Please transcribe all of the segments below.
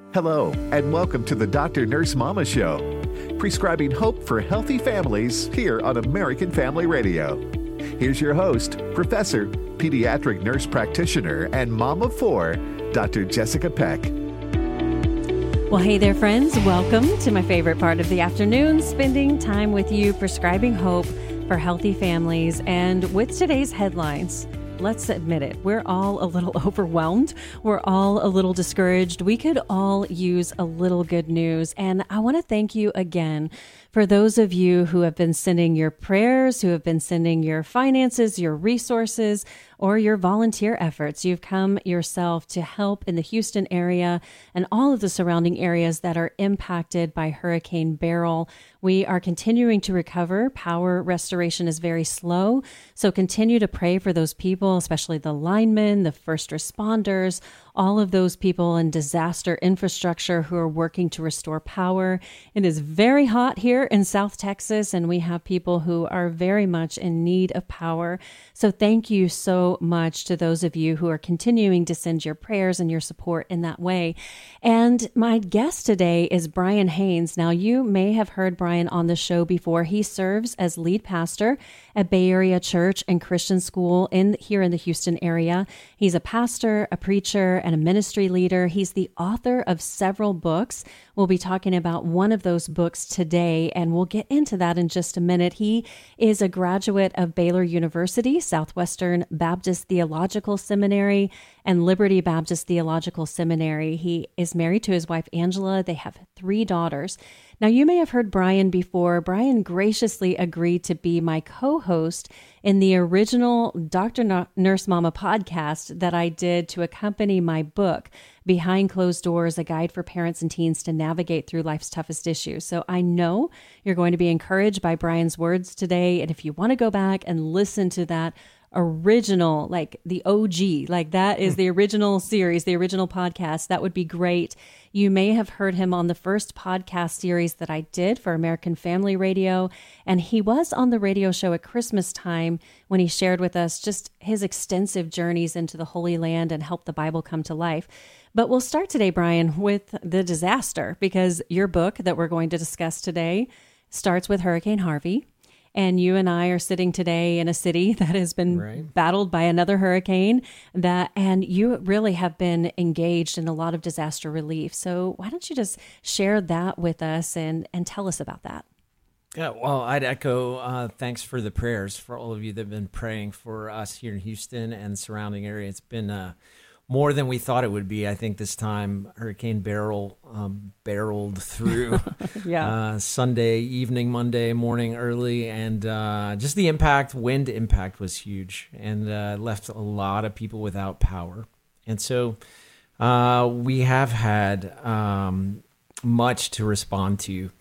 Hello, and welcome to the Dr. Nurse Mama Show, prescribing hope for healthy families here on American Family Radio. Here's your host, Professor, Pediatric Nurse Practitioner, and Mom of Four, Dr. Jessica Peck. Well, hey there, friends. Welcome to my favorite part of the afternoon, spending time with you, prescribing hope for healthy families. And with today's headlines, let's admit it, we're all a little overwhelmed. We're all a little discouraged. We could all use a little good news. And I want to thank you again for those of you who have been sending your prayers, who have been sending your finances, your resources, or your volunteer efforts. You've come yourself to help in the Houston area and all of the surrounding areas that are impacted by Hurricane Beryl. We are continuing to recover. Power restoration is very slow. So continue to pray for those people, especially the linemen, the first responders, all of those people in disaster infrastructure who are working to restore power. It is very hot here in South Texas, and we have people who are very much in need of power. So thank you so much to those of you who are continuing to send your prayers and your support in that way. And my guest today is Brian Haynes. Now, you may have heard Brian on the show before. He serves as lead pastor at Bay Area Church and Christian School here in the Houston area. He's a pastor, a preacher, and a ministry leader. He's the author of several books. We'll be talking about one of those books today, and we'll get into that in just a minute. He is a graduate of Baylor University, Southwestern Baptist Theological Seminary, and Liberty Baptist Theological Seminary. He is married to his wife, Angela. They have 3 daughters. Now, you may have heard Brian before. Brian graciously agreed to be my co-host in the original Dr. Nurse Mama podcast that I did to accompany my book, Behind Closed Doors, A Guide for Parents and Teens to Navigate Through Life's Toughest Issues. So I know you're going to be encouraged by Brian's words today. And if you want to go back and listen to that original, like the OG, like that is the original series, the original podcast, that would be great. You may have heard him on the first podcast series that I did for American Family Radio, and he was on the radio show at Christmas time when he shared with us just his extensive journeys into the Holy Land and helped the Bible come to life. But we'll start today, Brian, with the disaster, because your book that we're going to discuss today starts with Hurricane Harvey. And you and I are sitting today in a city that has been battled by another hurricane, and you really have been engaged in a lot of disaster relief. So why don't you just share that with us and tell us about that? Yeah, well, I'd echo thanks for the prayers for all of you that have been praying for us here in Houston and surrounding area. It's been more than we thought it would be. I think this time Hurricane Beryl barreled through Sunday evening, Monday morning early, and just the wind impact was huge, and left a lot of people without power. And so we have had much to respond to,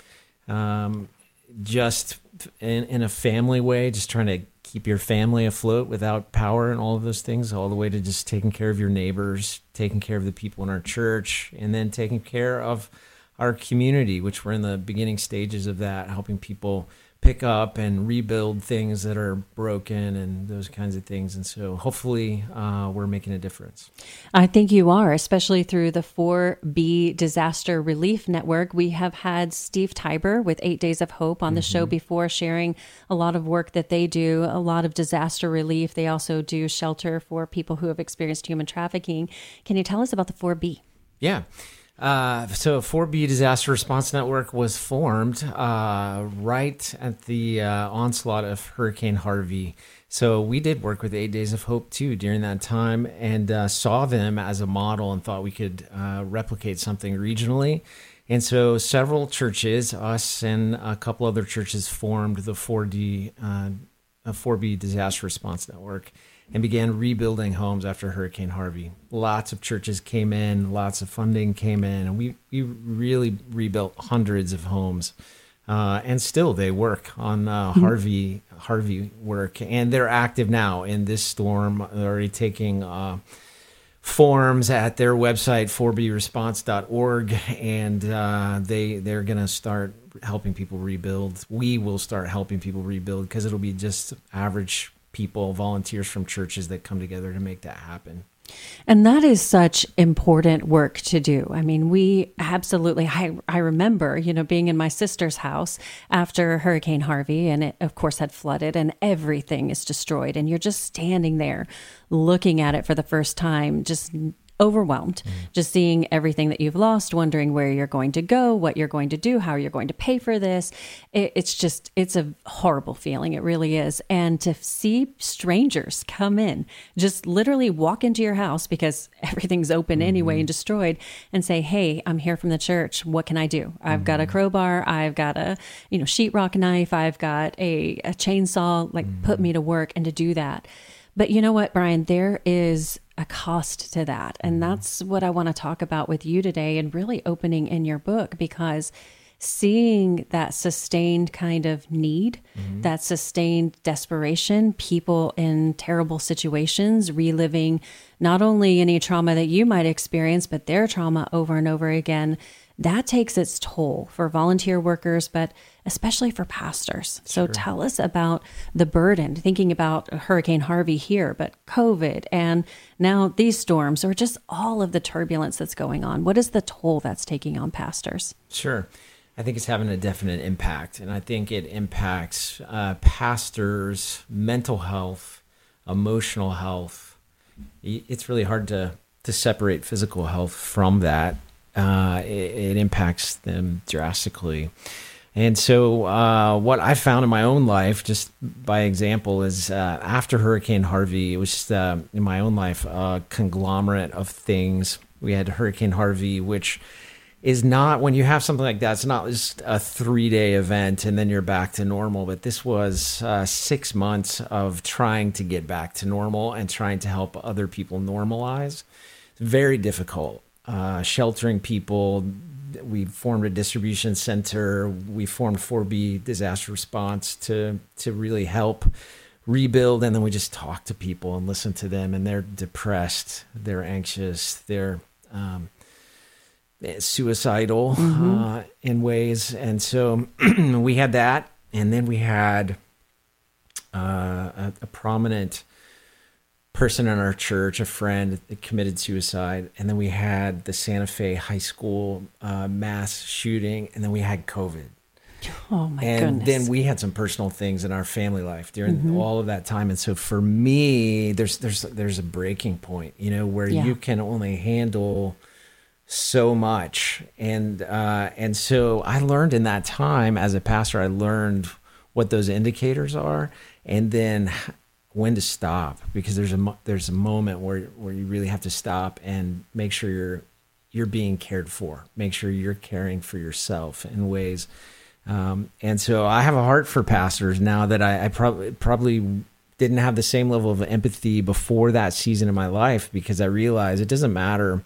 just in a family way, just trying to keep your family afloat without power and all of those things, all the way to just taking care of your neighbors, taking care of the people in our church, and then taking care of our community, which we're in the beginning stages of that, helping people pick up and rebuild things that are broken and those kinds of things. And so hopefully we're making a difference. I think you are, especially through the 4B Disaster Relief Network. We have had Steve Tiber with 8 Days of Hope on the show before, sharing a lot of work that they do, a lot of disaster relief. They also do shelter for people who have experienced human trafficking. Can you tell us about the 4B? Yeah. So 4B Disaster Response Network was formed right at the onslaught of Hurricane Harvey. So we did work with 8 Days of Hope too during that time, and saw them as a model and thought we could replicate something regionally. And so several churches, us and a couple other churches, formed the 4B Disaster Response Network and began rebuilding homes after Hurricane Harvey. Lots of churches came in, lots of funding came in, and we really rebuilt hundreds of homes. And still they work on Harvey work, and they're active now in this storm. They're already taking forms at their website, 4bresponse.org, and they're going to start helping people rebuild. We will start helping people rebuild because it'll be just average people, volunteers from churches that come together to make that happen. And that is such important work to do. I mean, we absolutely, I remember, being in my sister's house after Hurricane Harvey, and it, of course, had flooded and everything is destroyed. And you're just standing there looking at it for the first time, just overwhelmed, just seeing everything that you've lost, wondering where you're going to go, what you're going to do, how you're going to pay for this. It's a horrible feeling. It really is. And to see strangers come in, just literally walk into your house because everything's open anyway and destroyed, and say, hey, I'm here from the church. What can I do? I've got a crowbar. I've got a, sheetrock knife. I've got a chainsaw, put me to work. And to do that. But you know what, Brian, there is a cost to that. And that's what I want to talk about with you today, and really opening in your book, because seeing that sustained kind of need, that sustained desperation, people in terrible situations, reliving not only any trauma that you might experience, but their trauma over and over again, that takes its toll for volunteer workers, but especially for pastors. So tell us about the burden, thinking about Hurricane Harvey here, but COVID and now these storms, or just all of the turbulence that's going on. What is the toll that's taking on pastors? Sure. I think it's having a definite impact. And I think it impacts pastors' mental health, emotional health. It's really hard to separate physical health from that. It impacts them drastically. And so what I found in my own life, just by example, is after Hurricane Harvey, it was just in my own life a conglomerate of things. We had Hurricane Harvey, which is not, when you have something like that, it's not just a 3-day event and then you're back to normal. But this was 6 months of trying to get back to normal and trying to help other people normalize. It's very difficult. Sheltering people. We formed a distribution center. We formed 4B disaster response to really help rebuild. And then we just talk to people and listen to them. And they're depressed. They're anxious. They're suicidal in ways. And so we had that. And then we had a prominent person in our church, a friend that committed suicide. And then we had the Santa Fe high school mass shooting. And then we had COVID. Oh my goodness. And then we had some personal things in our family life during all of that time. And so for me, there's a breaking point, where you can only handle so much. And so I learned in that time as a pastor, I learned what those indicators are, and then when to stop, because there's a moment where you really have to stop and make sure you're being cared for, make sure you're caring for yourself in ways. And so I have a heart for pastors now that I probably didn't have the same level of empathy before that season in my life, because I realized it doesn't matter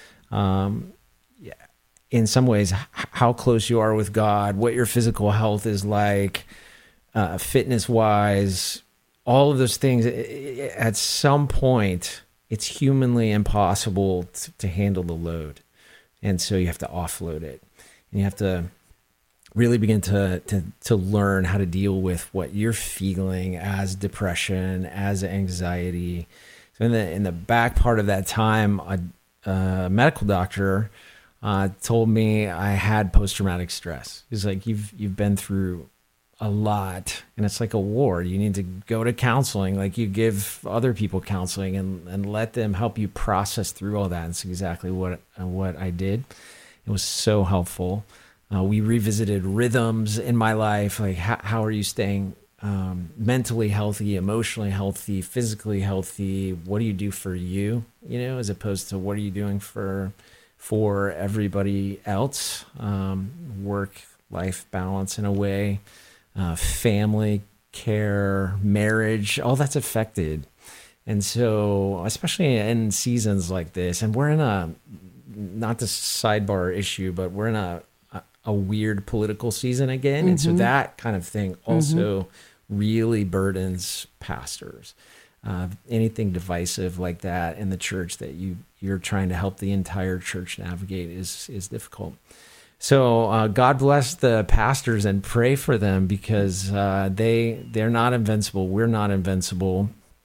in some ways how close you are with God, what your physical health is like, fitness wise, all of those things. At some point, it's humanly impossible to handle the load. And so you have to offload it. And you have to really begin to learn how to deal with what you're feeling as depression, as anxiety. So in the back part of that time, a medical doctor told me I had post-traumatic stress. He's like, you've been through a lot, and it's like a war. You need to go to counseling, like you give other people counseling, and let them help you process through all that. And it's exactly what I did. It was so helpful. We revisited rhythms in my life, like how are you staying mentally healthy, emotionally healthy, physically healthy? What do you do for you, as opposed to what are you doing for everybody else? Work-life balance in a way. Family care, marriage, all that's affected. And so, especially in seasons like this, and we're in not the sidebar issue, but we're in a weird political season again. And so that kind of thing also really burdens pastors. Anything divisive like that in the church that you're trying to help the entire church navigate is difficult. So God bless the pastors and pray for them, because they're not invincible. We're not invincible.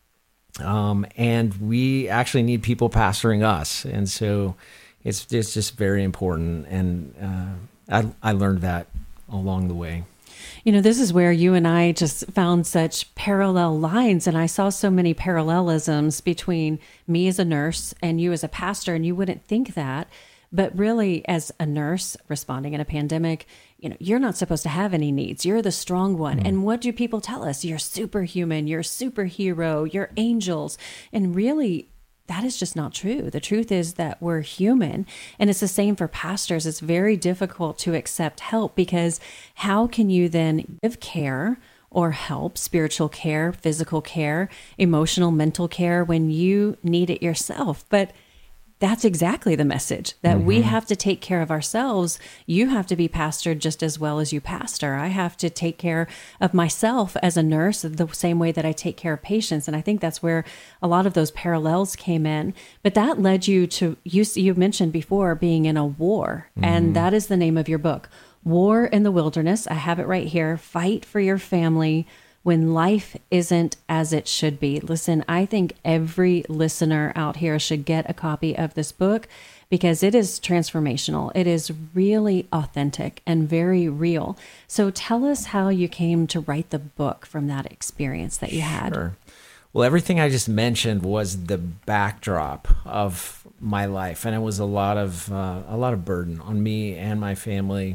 And we actually need people pastoring us. And so it's just very important. And I learned that along the way. You know, this is where you and I just found such parallel lines, and I saw so many parallelisms between me as a nurse and you as a pastor, and you wouldn't think that. But really, as a nurse responding in a pandemic, you know, you're not supposed to have any needs. You're the strong one. And what do people tell us? You're superhuman, you're superhero, you're angels. And really, that is just not true. The truth is that we're human. And it's the same for pastors. It's very difficult to accept help, because how can you then give care or help, spiritual care, physical care, emotional, mental care, when you need it yourself? But that's exactly the message, that we have to take care of ourselves. You have to be pastored just as well as you pastor. I have to take care of myself as a nurse the same way that I take care of patients. And I think that's where a lot of those parallels came in. But that led you to, you mentioned before, being in a war. And that is the name of your book, War in the Wilderness. I have it right here. Fight for your family when life isn't as it should be. Listen, I think every listener out here should get a copy of this book, because it is transformational. It is really authentic and very real. So tell us how you came to write the book from that experience that you had. Sure. Well, everything I just mentioned was the backdrop of my life, and it was a lot of burden on me and my family.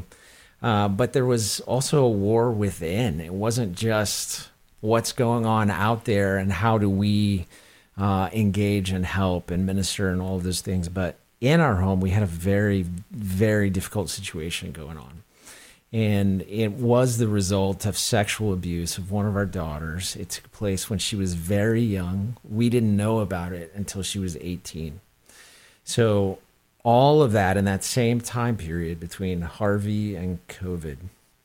But there was also a war within. It wasn't just what's going on out there and how do we engage and help and minister and all of those things. But in our home, we had a very, very difficult situation going on. And it was the result of sexual abuse of one of our daughters. It took place when she was very young. We didn't know about it until she was 18. So all of that in that same time period between Harvey and COVID,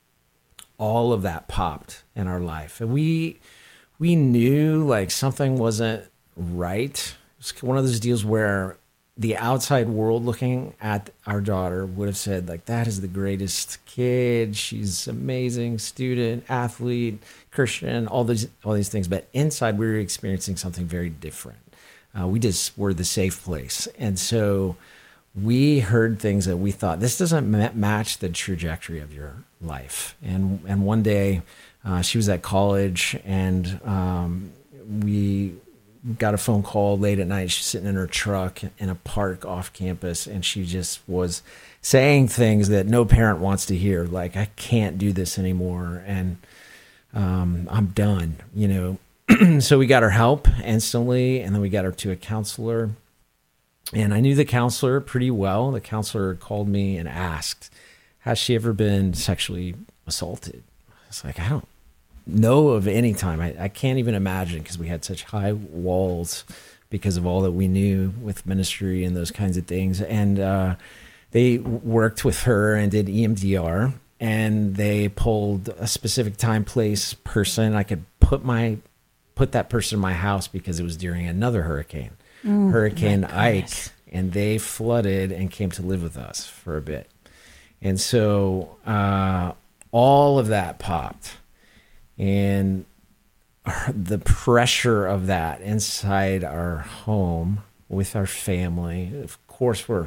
all of that popped in our life. And we knew like something wasn't right. It was one of those deals where the outside world looking at our daughter would have said, like, that is the greatest kid. She's amazing student, athlete, Christian, all these things. But inside we were experiencing something very different. We just were the safe place. And so we heard things that we thought, this doesn't match the trajectory of your life. And one day she was at college, and we got a phone call late at night. She's sitting in her truck in a park off campus, and she just was saying things that no parent wants to hear, like, I can't do this anymore, and I'm done, you know. So we got her help instantly, and then we got her to a counselor. And I knew the counselor pretty well. The counselor called me and asked, has she ever been sexually assaulted? I was like, I don't know of any time. I can't even imagine, because we had such high walls because of all that we knew with ministry and those kinds of things. And they worked with her and did EMDR, and they pulled a specific time, place, person. I could put that person in my house because it was during another hurricane. Hurricane Ike, and they flooded and came to live with us for a bit. And so all of that popped, and the pressure of that inside our home with our family. Of course, we're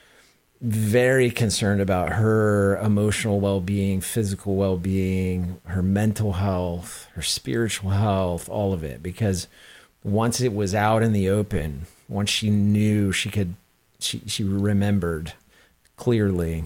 very concerned about her emotional well-being, physical well-being, her mental health, her spiritual health, all of it, because once it was out in the open, once she knew she remembered clearly,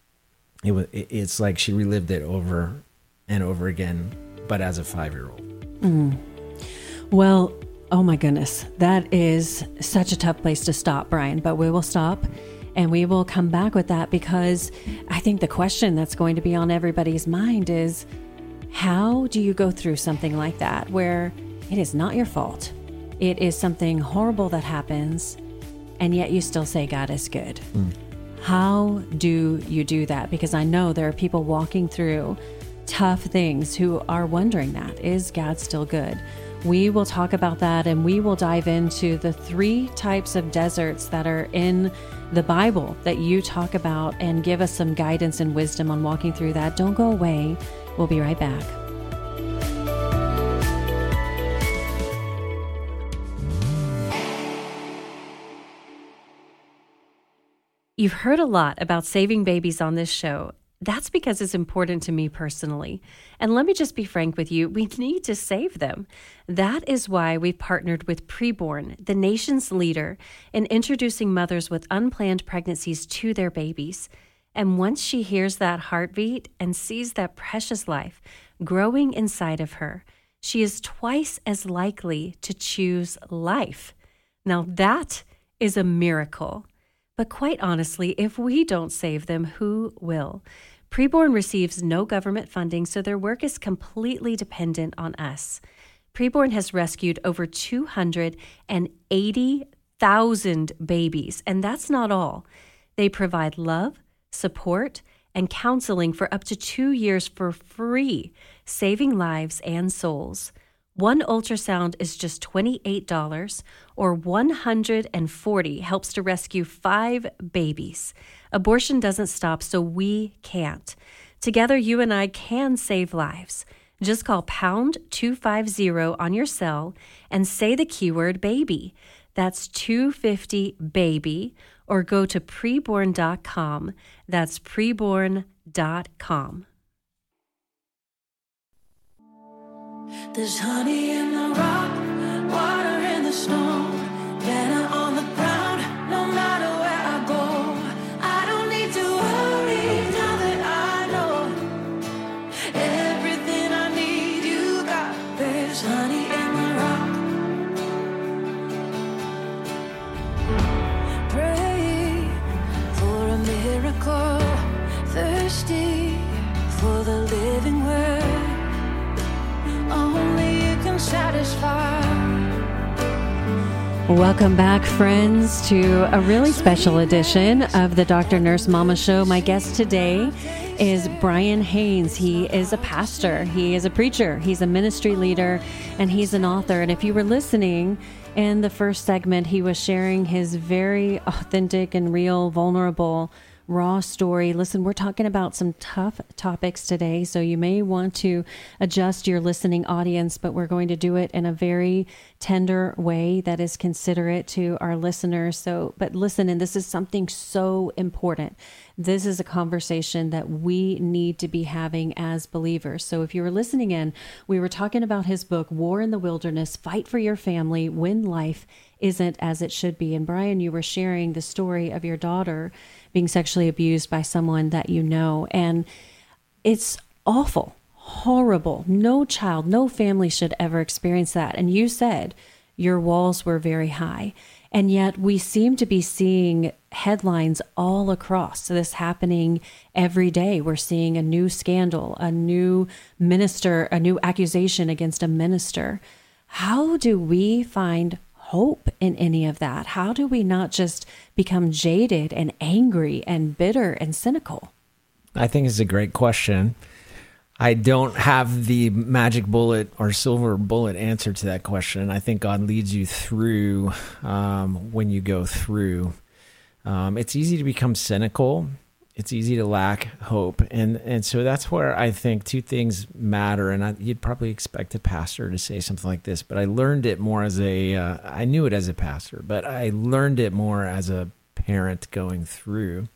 it's like she relived it over and over again, but as a 5-year-old. Well, oh my goodness, that is such a tough place to stop, Brian, but we will stop and we will come back with that, because I think the question that's going to be on everybody's mind is, how do you go through something like that where it is not your fault? It is something horrible that happens, and yet you still say God is good. How do you do that? Because I know there are people walking through tough things who are wondering that. Is God still good? We will talk about that, and we will dive into the 3 types of deserts that are in the Bible that you talk about, and give us some guidance and wisdom on walking through that. Don't go away. We'll be right back. You've heard a lot about saving babies on this show. That's because it's important to me personally. And let me just be frank with you, we need to save them. That is why we've partnered with Preborn, the nation's leader in introducing mothers with unplanned pregnancies to their babies. And once she hears that heartbeat and sees that precious life growing inside of her, she is twice as likely to choose life. Now that is a miracle. But quite honestly, if we don't save them, who will? Preborn receives no government funding, so their work is completely dependent on us. Preborn has rescued over 280,000 babies, and that's not all. They provide love, support, and counseling for up to 2 years for free, saving lives and souls. One ultrasound is just $28, or $140 helps to rescue 5 babies. Abortion doesn't stop, so we can't. Together, you and I can save lives. Just call pound 250 on your cell and say the keyword baby. That's 250 baby, or go to preborn.com. That's preborn.com. There's honey in the rock, water in the stone, manna on the ground, no matter where I go. I don't need to worry now that I know everything I need you got. There's honey in the rock. Pray for a miracle, thirsty for the living word. Only you can satisfy. Welcome back, friends, to a really special edition of the Dr. Nurse Mama Show. My guest today is Brian Haynes. He is a pastor, he is a preacher, he's a ministry leader, and he's an author. And if you were listening in the first segment, he was sharing his very authentic and real, vulnerable, raw story. Listen, we're talking about some tough topics today, so you may want to adjust your listening audience, but we're going to do it in a very tender way that is considerate to our listeners. But listen, and this is something so important. This is a conversation that we need to be having as believers. So if you were listening in, we were talking about his book, War in the Wilderness, Fight for Your Family When Life Isn't As It Should Be. And Brian, you were sharing the story of your daughter being sexually abused by someone that you know. And it's awful, horrible. No child, no family should ever experience that. And you said your walls were very high. And yet we seem to be seeing headlines all across this happening every day. We're seeing a new scandal, a new minister, a new accusation against a minister. How do we find hope in any of that? How do we not just become jaded and angry and bitter and cynical? I think it's a great question. I don't have the magic bullet or silver bullet answer to that question. I think God leads you through when you go through. It's easy to become cynical. It's easy to lack hope. And so that's where I think two things matter. And you'd probably expect a pastor to say something like this, but I learned it more as I knew it as a pastor, but I learned it more as a parent going through.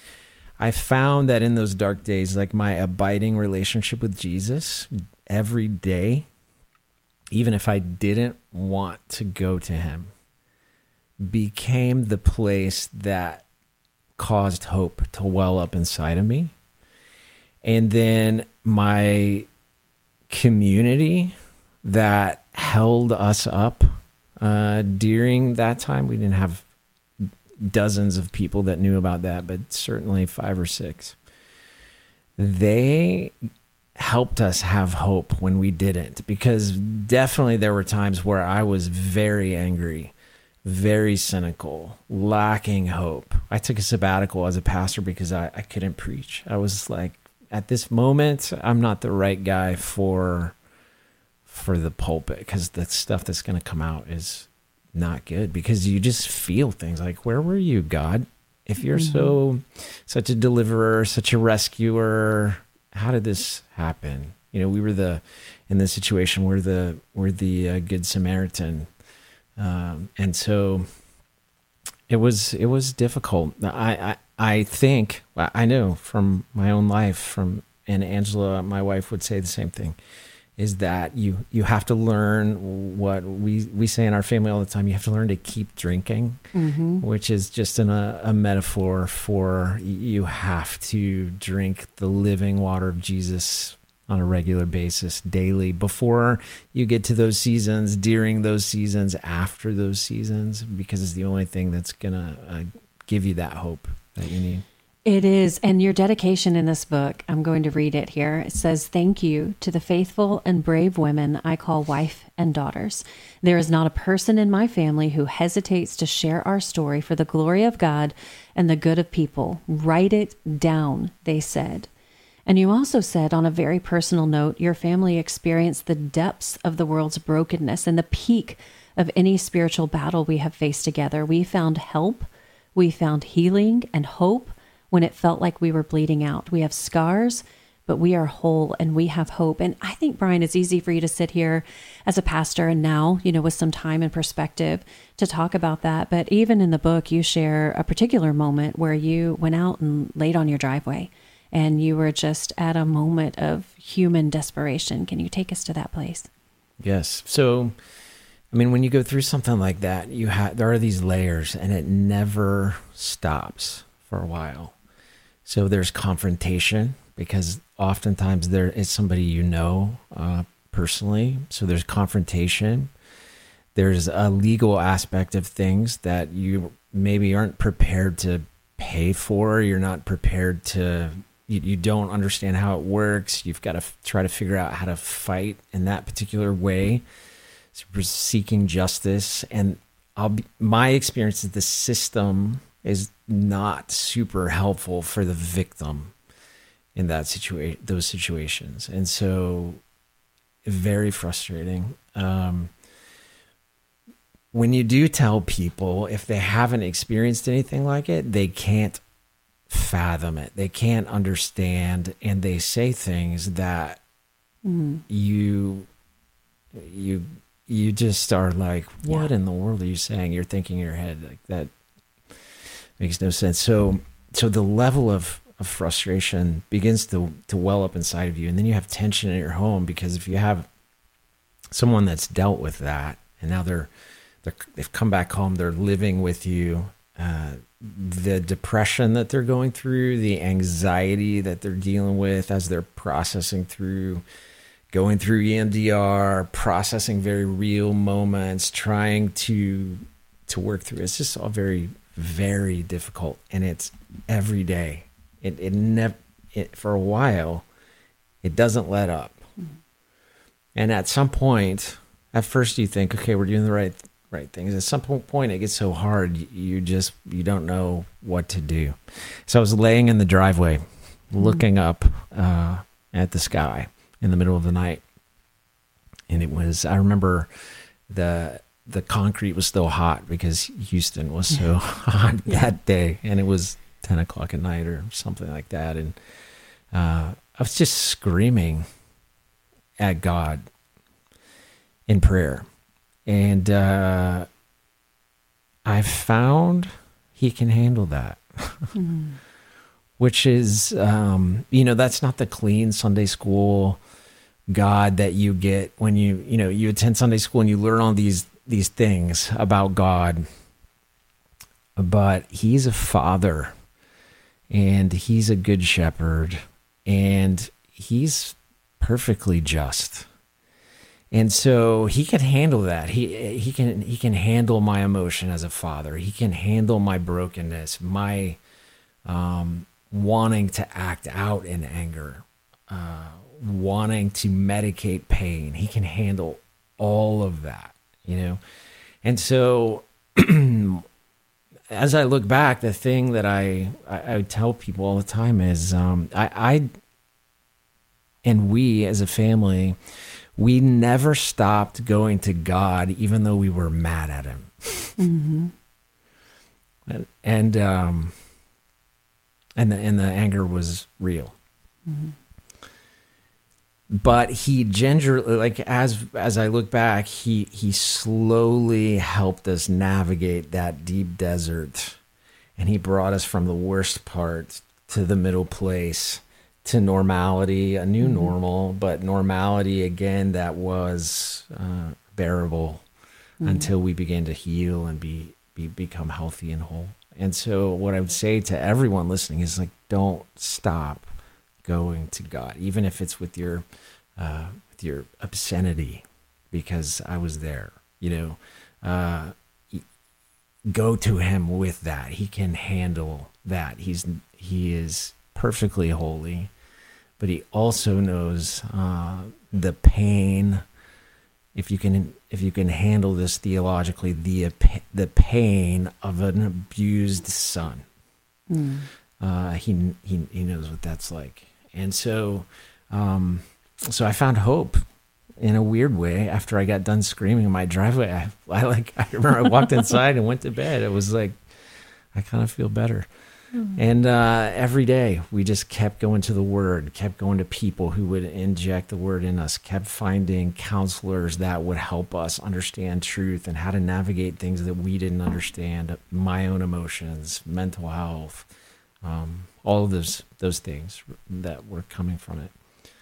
I found that in those dark days, like my abiding relationship with Jesus every day, even if I didn't want to go to him, became the place that caused hope to well up inside of me. And then my community that held us up during that time, we didn't have dozens of people that knew about that, but certainly 5 or 6. They helped us have hope when we didn't, because definitely there were times where I was very angry, very cynical, lacking hope. I took a sabbatical as a pastor because I couldn't preach. I was like, at this moment, I'm not the right guy for the pulpit, because the stuff that's going to come out is not good, because you just feel things like, where were you, God? If you're such a deliverer, such a rescuer, how did this happen? You know, we were in the situation where we're the Good Samaritan. And so it was difficult. I I think, I know from my own life, and Angela, my wife, would say the same thing, is that you have to learn what we say in our family all the time. You have to learn to keep drinking, which is just a metaphor for you have to drink the living water of Jesus on a regular basis, daily, before you get to those seasons, during those seasons, after those seasons, because it's the only thing that's going to give you that hope that you need. It is. And your dedication in this book, I'm going to read it here. It says, "Thank you to the faithful and brave women I call wife and daughters. There is not a person in my family who hesitates to share our story for the glory of God and the good of people. Write it down," they said. And you also said, on a very personal note, your family experienced the depths of the world's brokenness and the peak of any spiritual battle we have faced together. We found help, we found healing and hope when it felt like we were bleeding out. We have scars, but we are whole and we have hope. And I think, Brian, it's easy for you to sit here as a pastor and now, with some time and perspective to talk about that. But even in the book, you share a particular moment where you went out and laid on your driveway and you were just at a moment of human desperation. Can you take us to that place? Yes. So, when you go through something like that, there are these layers and it never stops for a while. So there's confrontation, because oftentimes there is somebody personally. So there's confrontation. There's a legal aspect of things that you maybe aren't prepared to pay for. You're not prepared to, you don't understand how it works. You've got to try to figure out how to fight in that particular way. So we're seeking justice. And my experience is the system is not super helpful for the victim in those situations. And so very frustrating. When you do tell people, if they haven't experienced anything like it, they can't fathom it. They can't understand. And they say things that you just are like, what in the world are you saying? You're thinking in your head like that. Makes no sense. So the level of frustration begins to well up inside of you, and then you have tension in your home, because if you have someone that's dealt with that, and now they've come back home, they're living with you, the depression that they're going through, the anxiety that they're dealing with as they're processing through, going through EMDR, processing very real moments, trying to work through. It's just all very, very difficult, and it's every day. It never for a while, it doesn't let up. And at some point, at first you think, okay, we're doing the right things. At some point, it gets so hard, you don't know what to do. So I was laying in the driveway, looking up at the sky in the middle of the night, and I remember the concrete was still hot because Houston was so hot that day, and it was 10 o'clock at night or something like that. And I was just screaming at God in prayer. And I found he can handle that, which is, that's not the clean Sunday school God that you get when you attend Sunday school and you learn all these things about God. But he's a father, and he's a good shepherd, and he's perfectly just. And so he can handle that. He can handle my emotion as a father. He can handle my brokenness, my wanting to act out in anger, wanting to medicate pain. He can handle all of that, And so as I look back, the thing that I tell people all the time is I and we as a family, we never stopped going to God, even though we were mad at him. Mm-hmm. And the anger was real. Mm-hmm. But he gingerly, as I look back, he slowly helped us navigate that deep desert and he brought us from the worst part to the middle place, to normality, a new normal, but normality again that was bearable until we began to heal and become healthy and whole. And so what I would say to everyone listening is, like, don't stop going to God, even if it's with your obscenity, because I was there, go to him with that. He can handle that. He is perfectly holy, but he also knows the pain. If you can handle this theologically, the pain of an abused son, he knows what that's like. And so I found hope in a weird way after I got done screaming in my driveway. I remember I walked inside and went to bed. It was like, I kind of feel better. And every day we just kept going to the Word, kept going to people who would inject the Word in us, kept finding counselors that would help us understand truth and how to navigate things that we didn't understand, my own emotions, mental health, all of those things that were coming from it.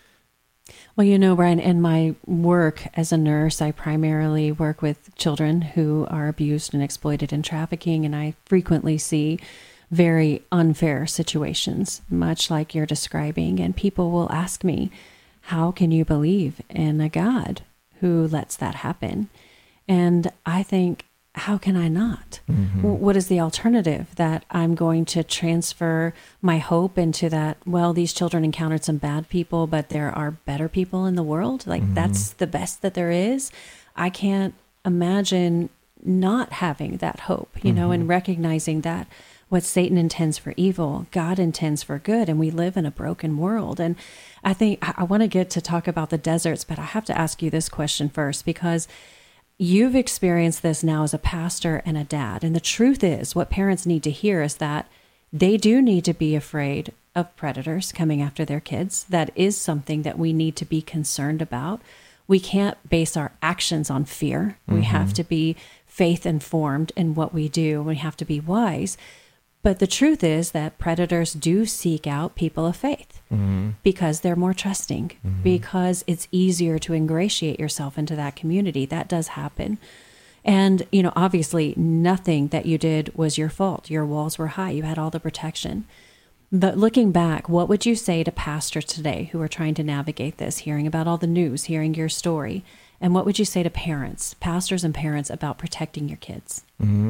Well, Brian, in my work as a nurse, I primarily work with children who are abused and exploited in trafficking, and I frequently see very unfair situations, much like you're describing. And people will ask me, how can you believe in a God who lets that happen? And I think, how can I not? What is the alternative? That I'm going to transfer my hope into that, well, these children encountered some bad people, but there are better people in the world. Like, that's the best that there is. I can't imagine not having that hope, and recognizing that what Satan intends for evil, God intends for good, and we live in a broken world. And I think I want to get to talk about the deserts, but I have to ask you this question first, because you've experienced this now as a pastor and a dad. And the truth is, what parents need to hear is that they do need to be afraid of predators coming after their kids. That is something that we need to be concerned about. We can't base our actions on fear. We have to be faith informed in what we do. We have to be wise. But the truth is that predators do seek out people of faith because they're more trusting, because it's easier to ingratiate yourself into that community. That does happen. And, obviously nothing that you did was your fault. Your walls were high. You had all the protection. But looking back, what would you say to pastors today who are trying to navigate this, hearing about all the news, hearing your story? And what would you say to parents, pastors and parents, about protecting your kids?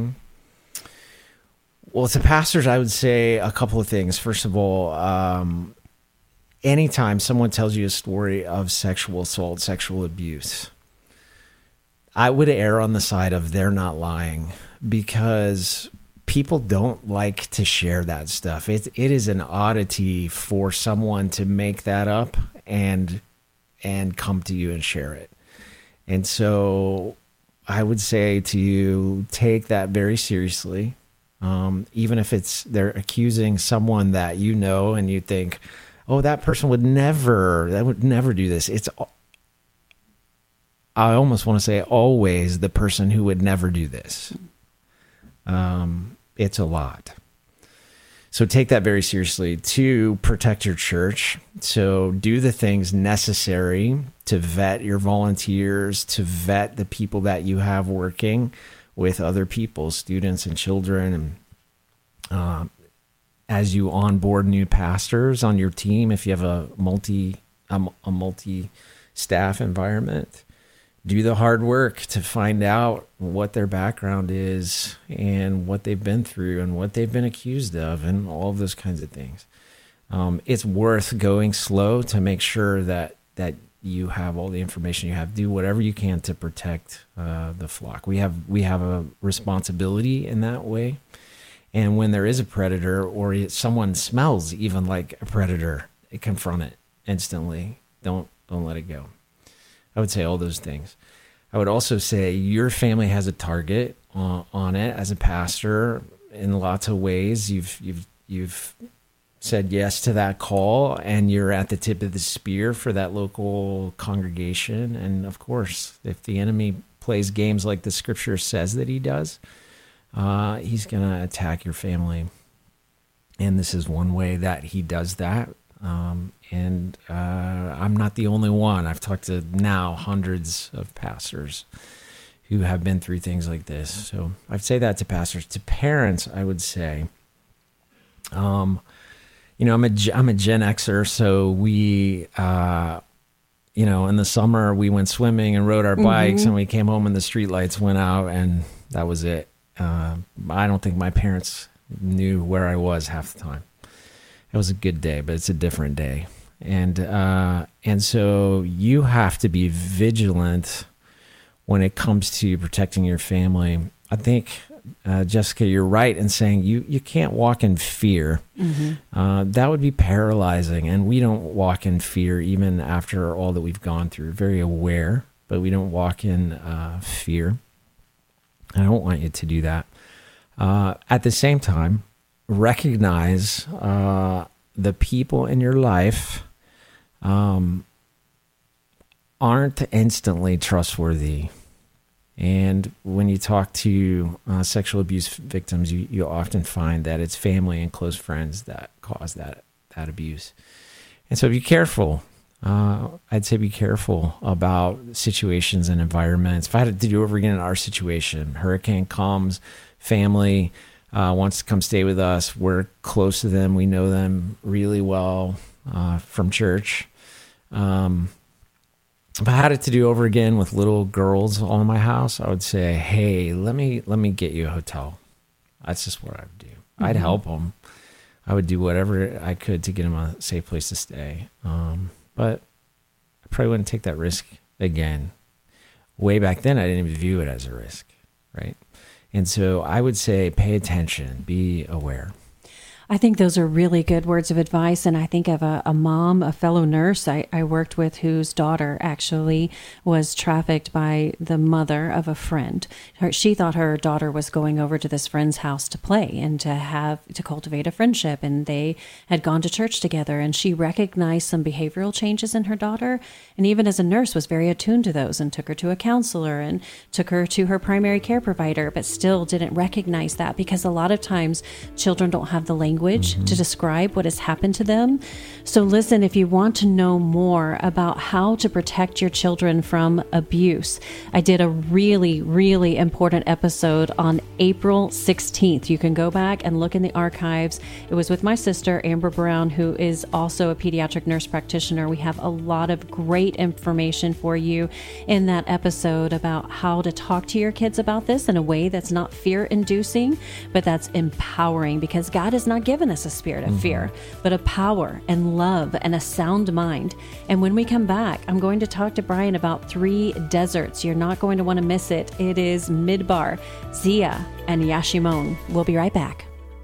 Well, to pastors, I would say a couple of things. First of all, anytime someone tells you a story of sexual assault, sexual abuse, I would err on the side of they're not lying, because people don't like to share that stuff. It is an oddity for someone to make that up and come to you and share it. And so I would say to you, take that very seriously. Even if they're accusing someone that and you think, oh, that person would never do this. I almost want to say always the person who would never do this. It's a lot. So take that very seriously. 2, protect your church. So do the things necessary to vet your volunteers, to vet the people that you have working with other people, students and children. And as you onboard new pastors on your team, if you have a multi-staff environment, do the hard work to find out what their background is and what they've been through and what they've been accused of and all of those kinds of things. It's worth going slow to make sure that you have all the information you have. Do whatever you can to protect the flock. We have a responsibility in that way. And when there is a predator, or someone smells even like a predator, confront it instantly. Don't let it go. I would say all those things. I would also say your family has a target on it as a pastor in lots of ways. You've said yes to that call, and you're at the tip of the spear for that local congregation. And of course, if the enemy plays games like the scripture says that he does, he's going to attack your family And this is one way that he does that. And I'm not the only one. I've talked to now hundreds of pastors who have been through things like this. So I'd say that to pastors. To parents, I would say, I'm a Gen Xer, so we, in the summer we went swimming and rode our bikes, and we came home and the street lights went out, and that was it. I don't think my parents knew where I was half the time. It was a good day, but it's a different day. And so you have to be vigilant when it comes to protecting your family. I think, Jessica, you're right in saying you can't walk in fear. That would be paralyzing, and we don't walk in fear even after all that we've gone through. Very aware, but we don't walk in fear. I don't want you to do that. At the same time, recognize the people in your life aren't instantly trustworthy. And when you talk to sexual abuse victims, you often find that it's family and close friends that cause that abuse. And so be careful. I'd say be careful about situations and environments. If I had to do over again in our situation, hurricane comes, family wants to come stay with us. We're close to them. We know them really well from church. If I had it to do over again with little girls all in my house, I would say, hey, let me get you a hotel. That's just what I would do. I'd help them. I would do whatever I could to get them a safe place to stay. But I probably wouldn't take that risk again. Way back then, I didn't even view it as a risk, right? And so I would say pay attention, be aware. I think those are really good words of advice. And I think of a mom, a fellow nurse I worked with whose daughter actually was trafficked by the mother of a friend. She thought her daughter was going over to this friend's house to play and to cultivate a friendship. And they had gone to church together, and she recognized some behavioral changes in her daughter. And even as a nurse was very attuned to those and took her to a counselor and took her to her primary care provider, but still didn't recognize that because a lot of times children don't have the language to describe what has happened to them. So listen, if you want to know more about how to protect your children from abuse, I did a really, really important episode on April 16th. You can go back and look in the archives. It was with my sister, Amber Brown, who is also a pediatric nurse practitioner. We have a lot of great information for you in that episode about how to talk to your kids about this in a way that's not fear-inducing, but that's empowering, because God has not given us a spirit of fear, but a power and love and a sound mind. And when we come back, I'm going to talk to Brian about 3 deserts. You're not going to want to miss it. It is Midbar, Zia, and Yashimon. We'll be right back.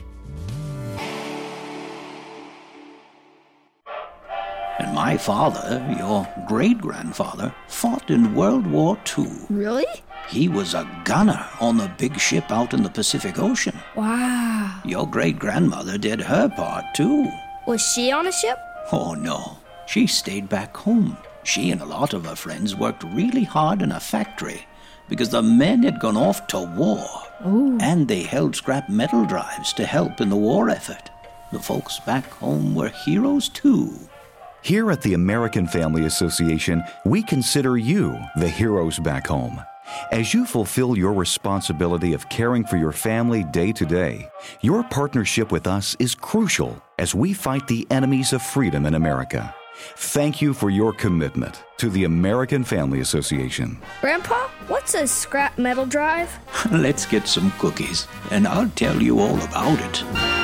And my father, your great-grandfather, fought in World War II. Really? He was a gunner on the big ship out in the Pacific Ocean. Wow. Your great-grandmother did her part, too. Was she on a ship? Oh, no. She stayed back home. She and a lot of her friends worked really hard in a factory because the men had gone off to war. Ooh. And they held scrap metal drives to help in the war effort. The folks back home were heroes, too. Here at the American Family Association, we consider you the heroes back home. As you fulfill your responsibility of caring for your family day to day, your partnership with us is crucial as we fight the enemies of freedom in America. Thank you for your commitment to the American Family Association. Grandpa, what's a scrap metal drive? Let's get some cookies, and I'll tell you all about it.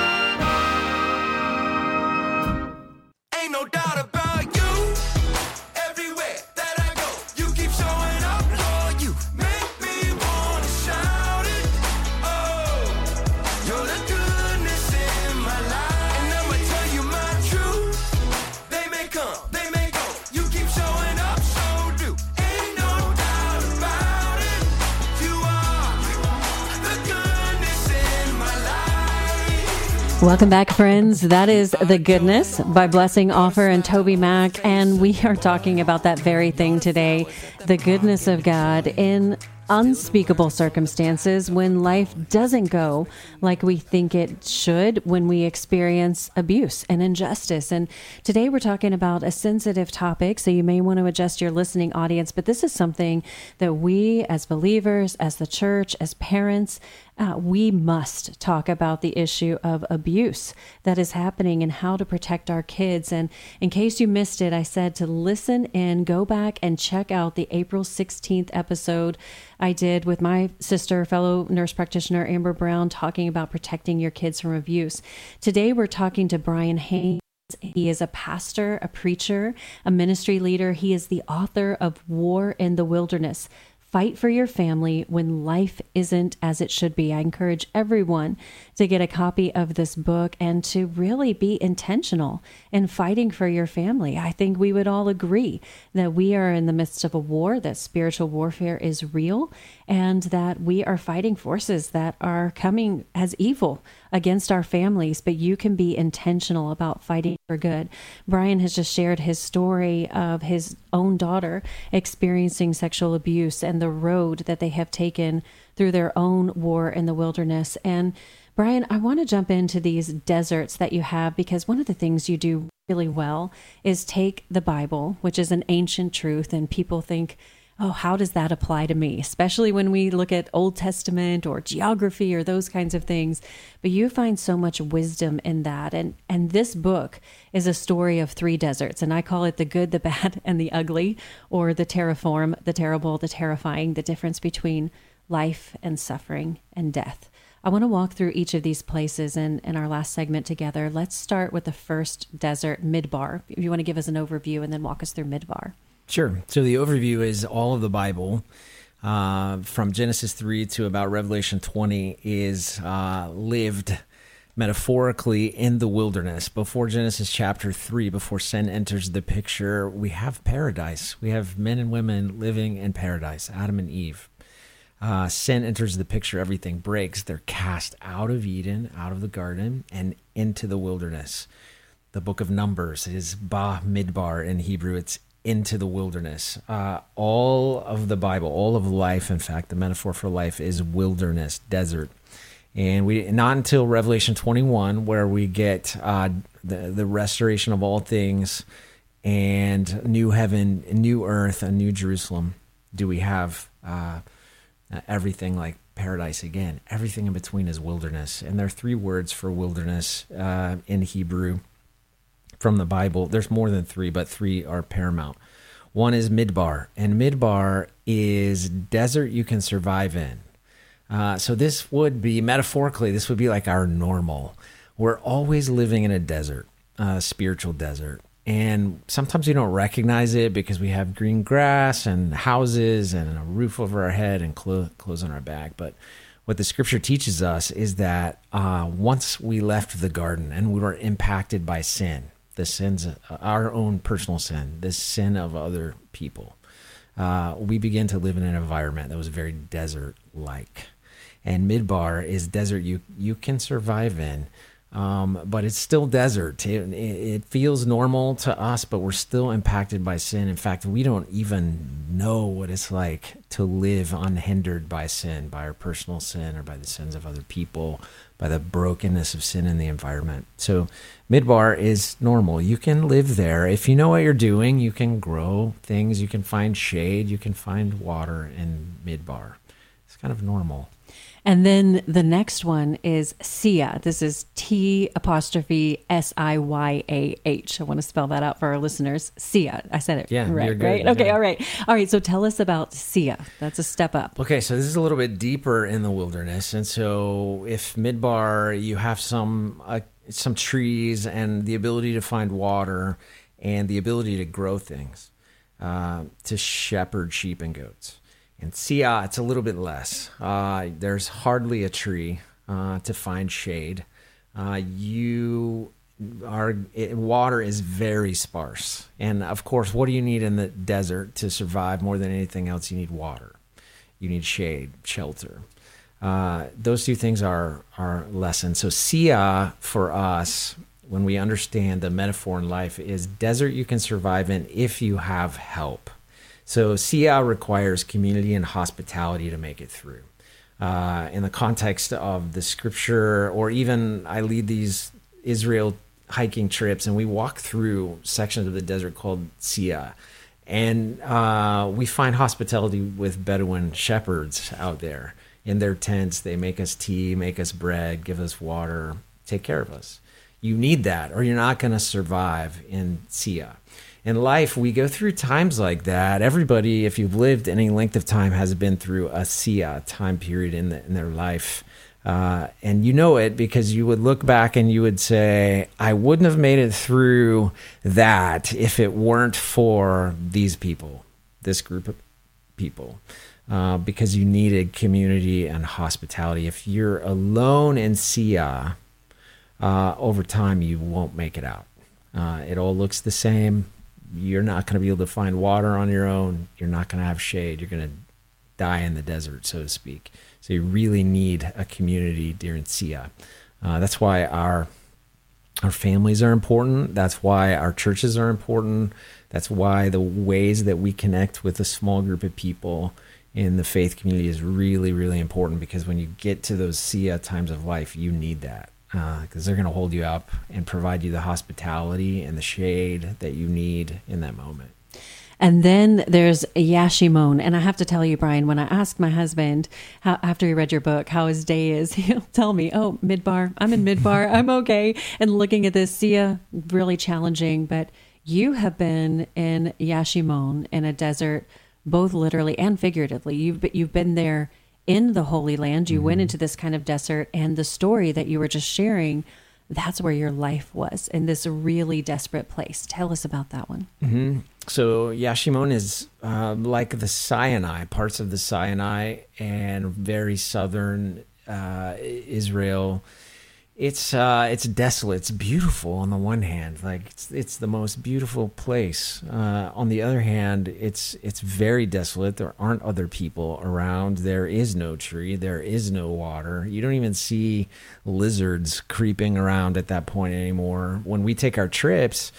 Ain't no doubt about you. Everywhere that I go, you keep showing up, Lord. You make me wanna shout it. Oh, you're the goodness in my life. And I'ma tell you my truth. They may come, they may go. You keep showing up, so do. Ain't no doubt about it. You are the goodness in my life. Welcome back, friends. That is The Goodness by Blessing Offer and Toby Mac. And we are talking about that very thing today, the goodness of God in unspeakable circumstances when life doesn't go like we think it should, when we experience abuse and injustice. And today we're talking about a sensitive topic, so you may want to adjust your listening audience, but this is something that we as believers, as the church, as parents, we must talk about the issue of abuse that is happening and how to protect our kids. And in case you missed it, I said to listen in, go back and check out the April 16th episode I did with my sister, fellow nurse practitioner Amber Brown, talking about protecting your kids from abuse. Today, we're talking to Brian Haynes. He is a pastor, a preacher, a ministry leader. He is the author of War in the Wilderness: Fight for Your Family When Life Isn't As It Should Be. I encourage everyone to get a copy of this book and to really be intentional in fighting for your family. I think we would all agree that we are in the midst of a war, that spiritual warfare is real, and that we are fighting forces that are coming as evil against our families, but you can be intentional about fighting for good. Brian has just shared his story of his own daughter experiencing sexual abuse and the road that they have taken through their own war in the wilderness. And Brian, I want to jump into these deserts that you have, because one of the things you do really well is take the Bible, which is an ancient truth, and people think, oh, how does that apply to me? Especially when we look at Old Testament or geography or those kinds of things. But you find so much wisdom in that. And this book is a story of three deserts. And I call it the good, the bad, and the ugly, or the terraform, the terrible, the terrifying, the difference between life and suffering and death. I want to walk through each of these places in our last segment together. Let's start with the first desert, Midbar. If you want to give us an overview and then walk us through Midbar. Sure. So the overview is all of the Bible from Genesis 3 to about Revelation 20 is lived metaphorically in the wilderness. Before Genesis chapter 3, before sin enters the picture, we have paradise. We have men and women living in paradise, Adam and Eve. Sin enters the picture, everything breaks. They're cast out of Eden, out of the garden, and into the wilderness. The book of Numbers is Ba Midbar in Hebrew. It's into the wilderness. All of the Bible, all of life, in fact, the metaphor for life is wilderness, desert. And we not until Revelation 21, where we get the restoration of all things and new heaven, new earth, and new Jerusalem, do we have everything like paradise again. Everything in between is wilderness. And there are three words for wilderness in Hebrew from the Bible. There's more than three, but three are paramount. One is Midbar, and Midbar is desert you can survive in. So this would be, metaphorically, this would be like our normal. We're always living in a desert, a spiritual desert. And sometimes we don't recognize it because we have green grass and houses and a roof over our head and clothes on our back. But what the scripture teaches us is that once we left the garden and we were impacted by sin, the sins, our own personal sin, the sin of other people, we begin to live in an environment that was very desert-like. And Midbar is desert you can survive in, but it's still desert. It feels normal to us, but we're still impacted by sin. In fact, we don't even know what it's like to live unhindered by sin, by our personal sin or by the sins of other people, by the brokenness of sin in the environment. So Midbar is normal. You can live there. If you know what you're doing, you can grow things, you can find shade, you can find water in Midbar. It's kind of normal. And then the next one is Sia. This is T''Siyah. I want to spell that out for our listeners. Sia. I said it right, you're good. right? Okay, Yeah. all right. All right, so tell us about Sia. That's a step up. Okay, so this is a little bit deeper in the wilderness. And so if Midbar, you have some trees and the ability to find water and the ability to grow things, to shepherd sheep and goats. And Sia, it's a little bit less. There's hardly a tree to find shade. Water is very sparse. And of course, what do you need in the desert to survive more than anything else? You need water. You need shade, shelter. Those two things are lessons. So Sia for us, when we understand the metaphor in life, is desert you can survive in if you have help. So Sia requires community and hospitality to make it through. In the context of the scripture, or even I lead these Israel hiking trips, and we walk through sections of the desert called Sia. And we find hospitality with Bedouin shepherds out there. In their tents, they make us tea, make us bread, give us water, take care of us. You need that, or you're not going to survive in Sia. In life, we go through times like that. Everybody, if you've lived any length of time, has been through a Sia time period in their life. And you know it because you would look back and you would say, I wouldn't have made it through that if it weren't for these people, this group of people, because you needed community and hospitality. If you're alone in Sia, over time, you won't make it out. It all looks the same. You're not going to be able to find water on your own. You're not going to have shade. You're going to die in the desert, so to speak. So you really need a community during Sia. That's why our families are important. That's why our churches are important. That's why the ways that we connect with a small group of people in the faith community is really, really important, because when you get to those Sia times of life, you need that. Because they're going to hold you up and provide you the hospitality and the shade that you need in that moment. And then there's Yashimon. And I have to tell you, Brian, when I asked my husband after he read your book how his day is, he'll tell me, oh, Midbar, I'm in Midbar, I'm okay. And looking at this, Sia, really challenging. But you have been in Yashimon, in a desert, both literally and figuratively. You've been there in the Holy Land. You went into this kind of desert, and the story that you were just sharing, that's where your life was, in this really desperate place. Tell us about that one. Mm-hmm. So Yashimon is like the Sinai, parts of the Sinai, and very southern Israel. It's desolate. It's beautiful on the one hand, like it's the most beautiful place. On the other hand, it's very desolate. There aren't other people around. There is no tree. There is no water. You don't even see lizards creeping around at that point anymore. When we take our trips,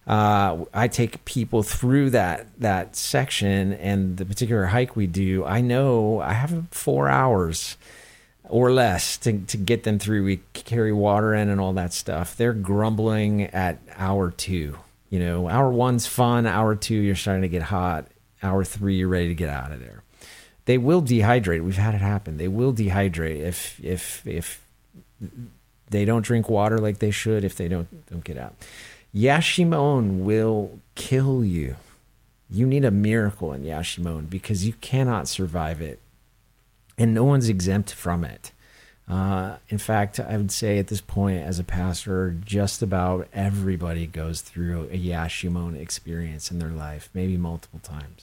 I take people through that section, and the particular hike we do, I know I have 4 hours or less to get them through. We carry water in and all that stuff. They're grumbling at hour 2. You know, hour 1's fun. Hour 2, you're starting to get hot. Hour 3, you're ready to get out of there. They will dehydrate. We've had it happen. They will dehydrate if they don't drink water like they should, if they don't get out. Yashimon will kill you. You need a miracle in Yashimon, because you cannot survive it. And no one's exempt from it. In fact, I would say at this point as a pastor, just about everybody goes through a Yashimon experience in their life, maybe multiple times.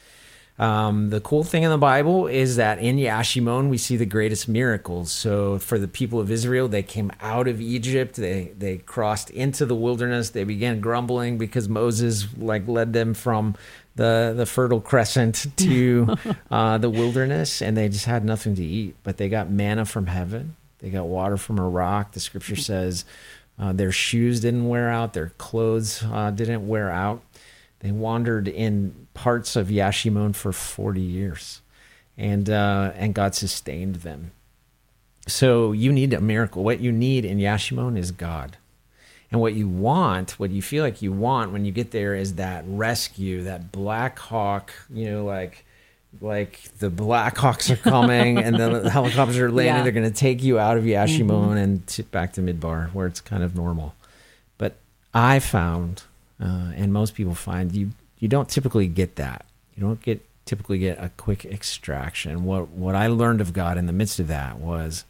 The cool thing in the Bible is that in Yashimon, we see the greatest miracles. So for the people of Israel, they came out of Egypt. They crossed into the wilderness. They began grumbling because Moses led them from the Fertile Crescent to the wilderness, and they just had nothing to eat. But they got manna from heaven. They got water from a rock. The scripture says their shoes didn't wear out. Their clothes didn't wear out. They wandered in parts of Yashimon for 40 years, and God sustained them. So you need a miracle. What you need in Yashimon is God. And what you want, what you feel like you want when you get there, is that rescue, that Black Hawk, like the Black Hawks are coming and the helicopters are landing. Yeah. They're going to take you out of Yashimon and back to Midbar, where it's kind of normal. But I found, and most people find, you don't typically get that. You don't typically get a quick extraction. What I learned of God in the midst of that was,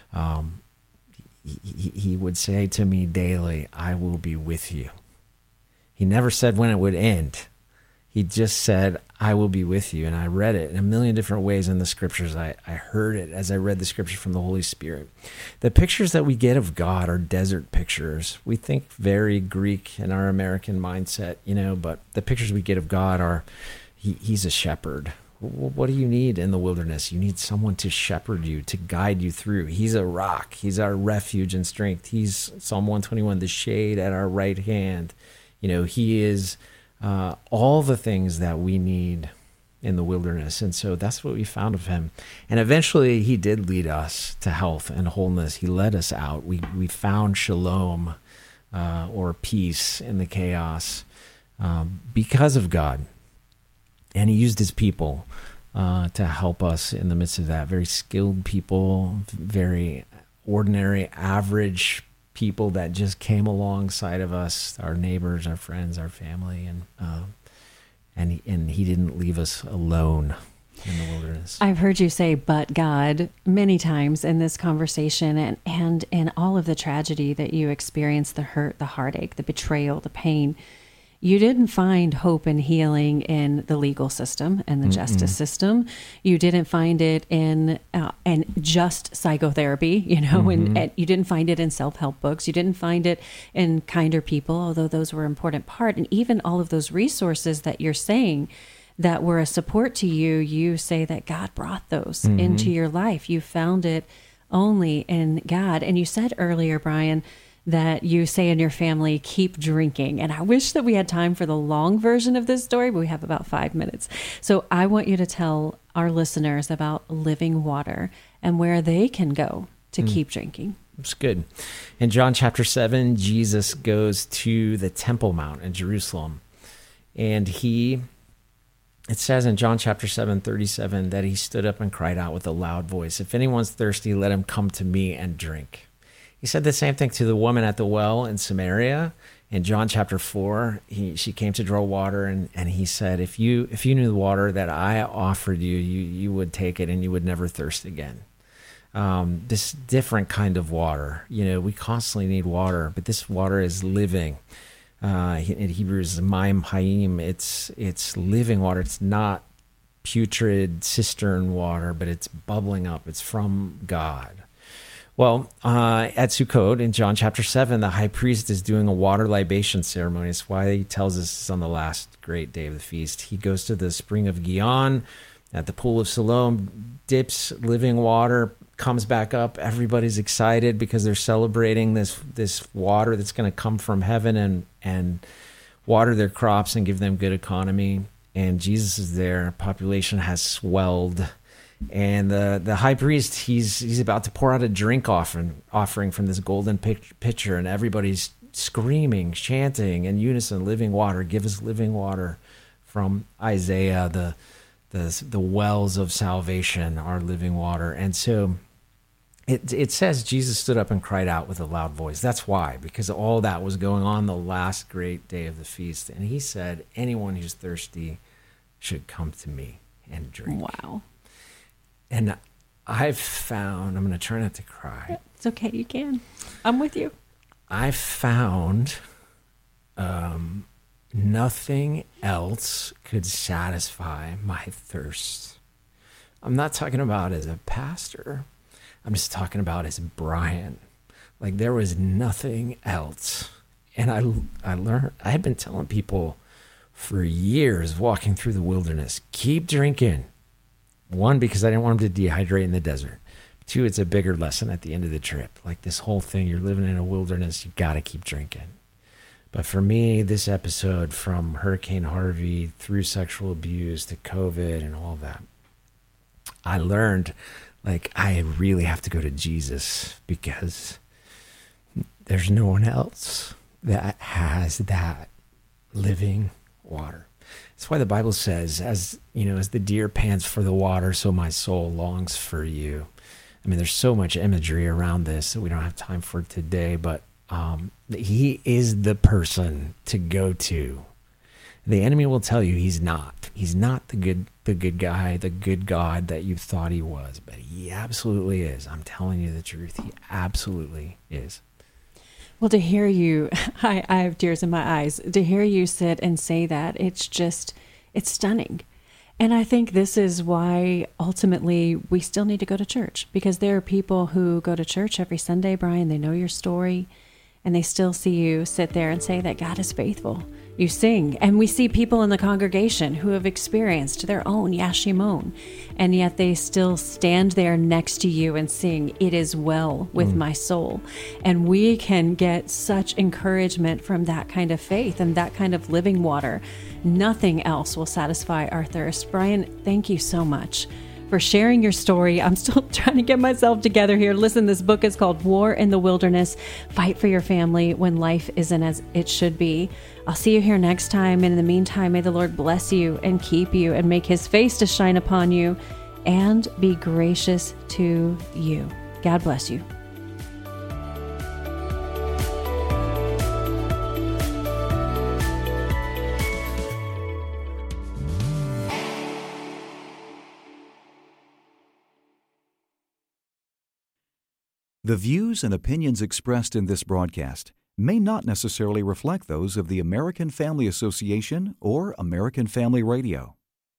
He would say to me daily, I will be with you. He never said when it would end. He just said, I will be with you. And I read it in a million different ways in the scriptures. I heard it as I read the scripture from the Holy Spirit. The pictures that we get of God are desert pictures. We think very Greek in our American mindset, but the pictures we get of God are, he's a shepherd. What do you need in the wilderness? You need someone to shepherd you, to guide you through. He's a rock. He's our refuge and strength. He's, Psalm 121, the shade at our right hand. He is all the things that we need in the wilderness. And so that's what we found of him. And eventually he did lead us to health and wholeness. He led us out. We found shalom, or peace in the chaos, because of God. And he used his people to help us in the midst of that. Very skilled people, very ordinary, average people that just came alongside of us, our neighbors, our friends, our family, and he didn't leave us alone in the wilderness. I've heard you say "but God" many times in this conversation, and in all of the tragedy that you experienced, the hurt, the heartache, the betrayal, the pain. You didn't find hope and healing in the legal system and the justice system. You didn't find it in and just psychotherapy, and you didn't find it in self-help books. You didn't find it in kinder people, although those were an important part. And even all of those resources that you're saying that were a support to you, you say that God brought those into your life. You found it only in God. And you said earlier, Brian, that you say in your family, keep drinking. And I wish that we had time for the long version of this story, but we have about 5 minutes. So I want you to tell our listeners about Living Water and where they can go to keep drinking. It's good. In John chapter 7, Jesus goes to the Temple Mount in Jerusalem. And it says in John chapter 7:37 that he stood up and cried out with a loud voice, "If anyone's thirsty, let him come to me and drink." He said the same thing to the woman at the well in Samaria. In John chapter 4, she came to draw water, and he said, if you knew the water that I offered you, you would take it and you would never thirst again. This different kind of water. We constantly need water, but this water is living. In Hebrews, Maim Hayim, it's living water. It's not putrid cistern water, but it's bubbling up. It's from God. Well, at Sukkot in John chapter 7, the high priest is doing a water libation ceremony. That's why he tells us it's on the last great day of the feast. He goes to the spring of Gihon at the pool of Siloam, dips living water, comes back up. Everybody's excited because they're celebrating this water that's going to come from heaven and water their crops and give them good economy. And Jesus is there. Population has swelled. And the high priest, he's about to pour out a drink offering from this golden pitcher, and everybody's screaming, chanting in unison, "Living water, give us living water." From Isaiah, the wells of salvation are living water. And so it says Jesus stood up and cried out with a loud voice. That's why, because all that was going on the last great day of the feast. And he said, anyone who's thirsty should come to me and drink. Wow. And I've found, I'm going to try not to cry. It's okay, you can. I'm with you. I found nothing else could satisfy my thirst. I'm not talking about as a pastor. I'm just talking about as Brian. Like, there was nothing else. And I learned, I had been telling people for years walking through the wilderness, keep drinking. One, because I didn't want them to dehydrate in the desert. Two, it's a bigger lesson at the end of the trip. Like, this whole thing, you're living in a wilderness, you got to keep drinking. But for me, this episode, from Hurricane Harvey through sexual abuse to COVID and all that, I learned, like, I really have to go to Jesus, because there's no one else that has that living water. That's why the Bible says, as the deer pants for the water, so my soul longs for you. I mean, there's so much imagery around this that we don't have time for today, but he is the person to go to. The enemy will tell you he's not. He's not the good guy, the good God that you thought he was, but he absolutely is. I'm telling you the truth. He absolutely is. Well, to hear you, I have tears in my eyes. To hear you sit and say that, it's stunning. And I think this is why ultimately we still need to go to church, because there are people who go to church every Sunday, Brian, they know your story, and they still see you sit there and say that God is faithful. You sing, and we see people in the congregation who have experienced their own Yashimon, and yet they still stand there next to you and sing, "It is well with my soul." And we can get such encouragement from that kind of faith and that kind of living water. Nothing else will satisfy our thirst. Brian, thank you so much for sharing your story. I'm still trying to get myself together here. Listen, this book is called War in the Wilderness, Fight for Your Family When Life Isn't As It Should Be. I'll see you here next time. And in the meantime, may the Lord bless you and keep you and make his face to shine upon you and be gracious to you. God bless you. The views and opinions expressed in this broadcast may not necessarily reflect those of the American Family Association or American Family Radio.